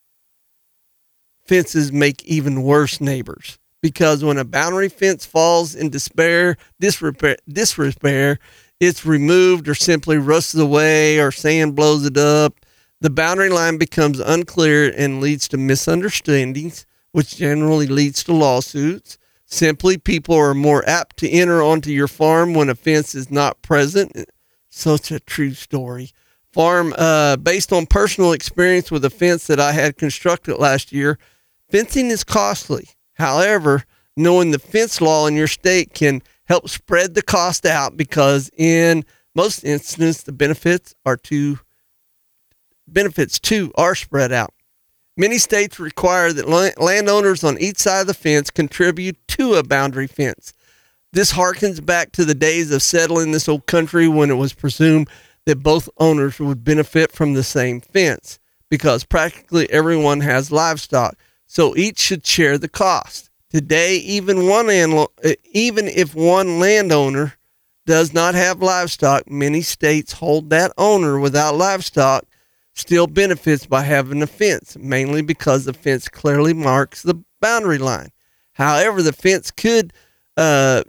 fences make even worse neighbors, because when a boundary fence falls in despair, disrepair, disrepair, it's removed or simply rusts away or sand blows it up. The boundary line becomes unclear and leads to misunderstandings, which generally leads to lawsuits. Simply, people are more apt to enter onto your farm when a fence is not present. Such a true story. Farm, uh, based on personal experience with a fence that I had constructed last year, fencing is costly. However, knowing the fence law in your state can help spread the cost out, because in most instances, the benefits are too, benefits too are spread out. Many states require that land- landowners on each side of the fence contribute to a boundary fence. This harkens back to the days of settling this old country when it was presumed that both owners would benefit from the same fence, because practically everyone has livestock, so each should share the cost. Today, even one landlo- even if one landowner does not have livestock, many states hold that owner without livestock still benefits by having a fence, mainly because the fence clearly marks the boundary line. However, the fence could uh,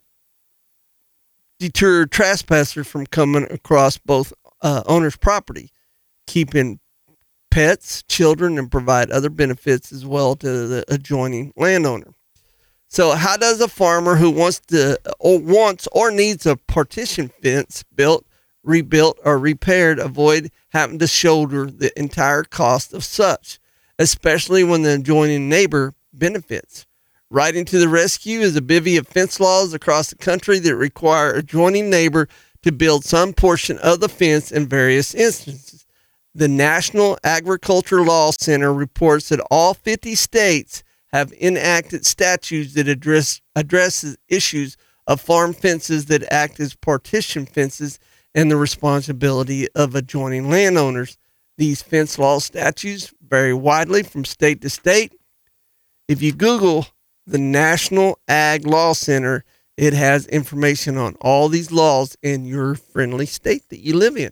deter trespassers from coming across both uh, owners' property, keeping pets, children, and provide other benefits as well to the adjoining landowner. So how does a farmer who wants to or wants or needs a partition fence built, rebuilt, or repaired avoid having to shoulder the entire cost of such, especially when the adjoining neighbor benefits? Riding to the rescue is a bevy of fence laws across the country that require adjoining neighbor to build some portion of the fence in various instances. The National Agriculture Law Center reports that all fifty states have enacted statutes that address addresses issues of farm fences that act as partition fences and the responsibility of adjoining landowners. These fence law statutes vary widely from state to state. If you Google the National Ag Law Center, it has information on all these laws in your friendly state that you live in.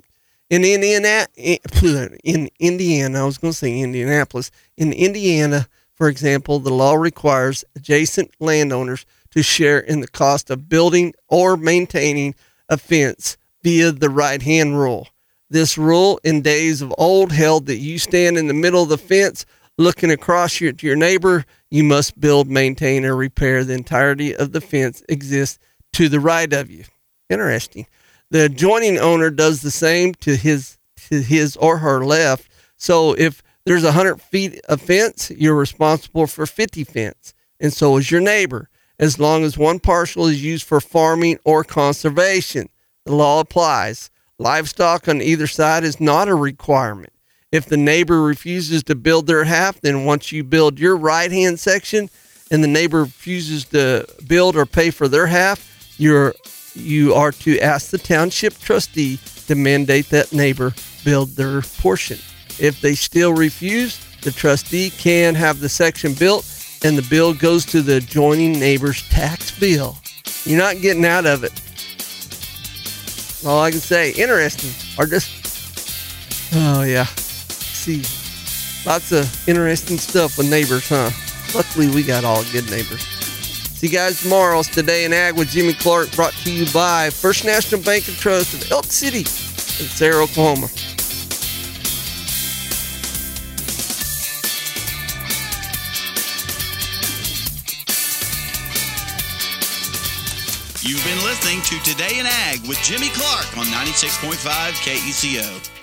In Indiana, in Indiana, I was going to say Indianapolis. In Indiana, for example, the law requires adjacent landowners to share in the cost of building or maintaining a fence via the right-hand rule. This rule in days of old held that you stand in the middle of the fence looking across your, to your neighbor. You must build, maintain, or repair the entirety of the fence exists to the right of you. Interesting. The adjoining owner does the same to his to his or her left. So if there's one hundred feet of fence, you're responsible for fifty fence, and so is your neighbor, as long as one parcel is used for farming or conservation. The law applies. Livestock on either side is not a requirement. If the neighbor refuses to build their half, then once you build your right-hand section and the neighbor refuses to build or pay for their half, you're you are to ask the township trustee to mandate that neighbor build their portion. If they still refuse, the trustee can have the section built and the bill goes to the adjoining neighbor's tax bill. You're not getting out of it. All I can say, interesting. Or just, oh yeah. See, lots of interesting stuff with neighbors, huh? Luckily, we got all good neighbors. See you guys tomorrow. It's Today in Ag with Jimmy Clark, brought to you by First National Bank and Trust of Elk City in Sarah, Oklahoma.
You've been listening to Today in Ag with Jimmy Clark on ninety-six point five K E C O.